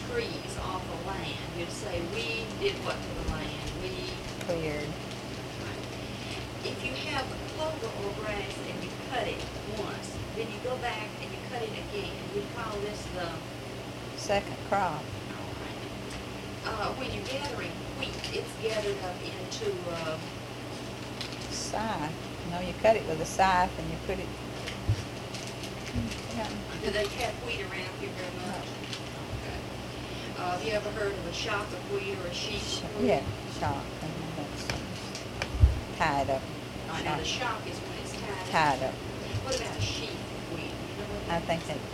trees off the land, you'd say, we did what to the land? We Cleared. If you have clover or grass and you cut it once, then you go back and you cut it again, we call this the Second crop. when you're gathering wheat, it's gathered up into Scythe. No, you cut it with a scythe and you put it. Yeah. do they cut wheat around here very much? Okay. Have you ever heard of a shock of wheat or a sheaf of wheat? Yeah, shock. And that's tied up. Now the shock is when it's tied up. Tied up. What about a sheaf of wheat? You know what I that think is? that.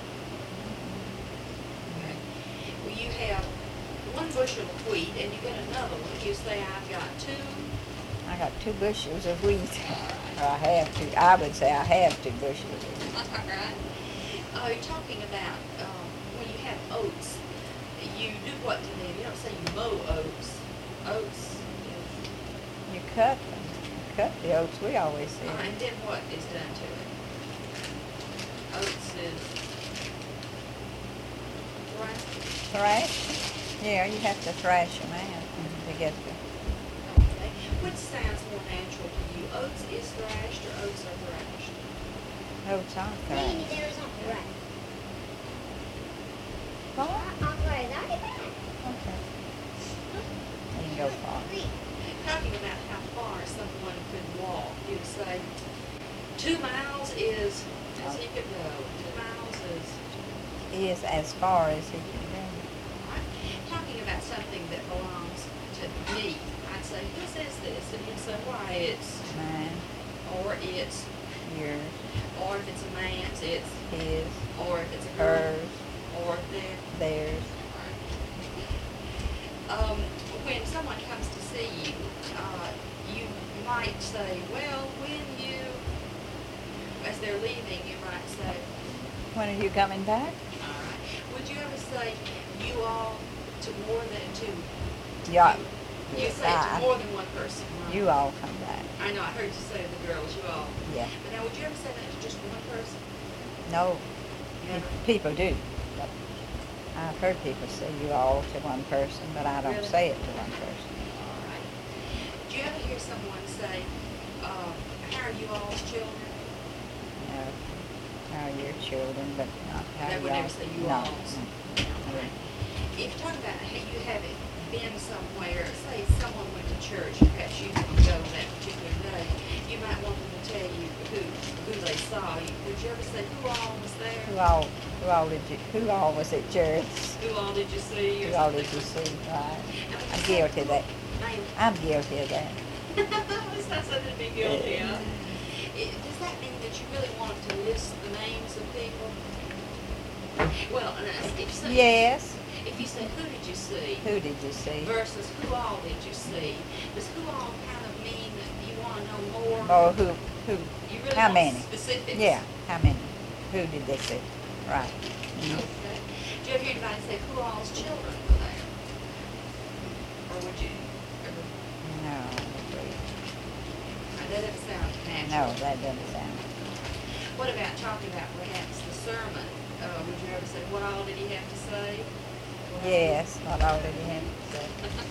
Okay. Well, you have one bushel of wheat and you get another one. You say, I've got two. I got 2 bushels of wheat. Or I have 2. I would say I have 2 bushels of wheat. All right. You're talking about when you have oats, you do what to them? You don't say you mow oats. Oats is, You cut them. You cut the oats, we always say. and then what is done to it? Oats is, right? Thrash? Yeah, you have to thrash them out to get the. Okay. Which sounds more natural to you? Oats is thrashed or oats are thrashed? Oats are Maybe thrashed. there's a right. Far? I'll try that. Okay. You can go far. Talking about how far someone could walk, you'd say 2 miles is as he could go. 2 miles is. He is as far as he can go. Right. Talking about something that belongs to me, I'd say, whose is this? And you'd say, why, it's, Mine, or it's, yours, or if it's a man's, it's, his, or if it's a girl, hers, or their. theirs. When someone comes to see you, you might say, well, when you, as they're leaving, you might say, When are you coming back? all right. Would you ever say you all to more than two? Yeah. You Yes, say it to more than one person, right? You all come back. I know, I heard you say the girls, you all. Yeah. But now, would you ever say that to just one person? No, Never. people do. But I've heard people say you all to one person, but I don't Really? say it to one person. All right. Do you ever hear someone say, how are you all's children? No, how are your children, but not how They would y'all. never say you No. all's. Mm. Right. If you talk about how you haven't been somewhere, say someone went to church, perhaps you didn't go that particular day, you might want them to tell you who they saw. Would you ever say who all was there? Who all was at church? Who all did you see? Who all did you see? Right. I'm guilty of that. Ma'am. I'm guilty of that. It's not something to be guilty of. Does that mean that you really want to list the names of people? Well, Yes. if you say who did you see Who did you see? versus who all did you see, does who all kind of mean that you want to know more? Or who, You really how want many? specifics? Yeah, how many? Who did they see? Right. Mhm. Okay. Do you ever hear anybody say who all's children were there? Or would you ever? No, I don't believe- That doesn't sound natural. no, that doesn't sound. What about talking about perhaps the sermon? Would you ever say, what all did he have to say? Yes, what all did he have to say?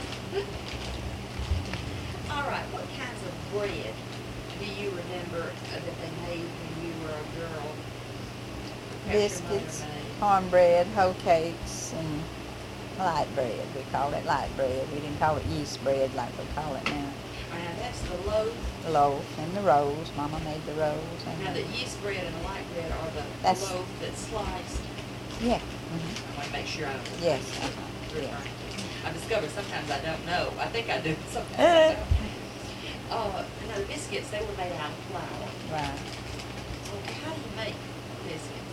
All right, what kinds of bread do you remember that they made when you were a girl? Perhaps your mother Biscuits, made? cornbread, hoe cakes, and light bread. We called it light bread. We didn't call it yeast bread like we call it now. Now, that's the loaf. The loaf and the rolls. Mama made the rolls. And Now, the yeast bread and the light bread are the That's- loaf that's sliced. yeah. I want to make sure I know. Yes. Yeah. I discovered sometimes I don't know. I think I do. Sometimes I don't. Now the biscuits, they were made out of flour. Right. Okay, how do you make biscuits?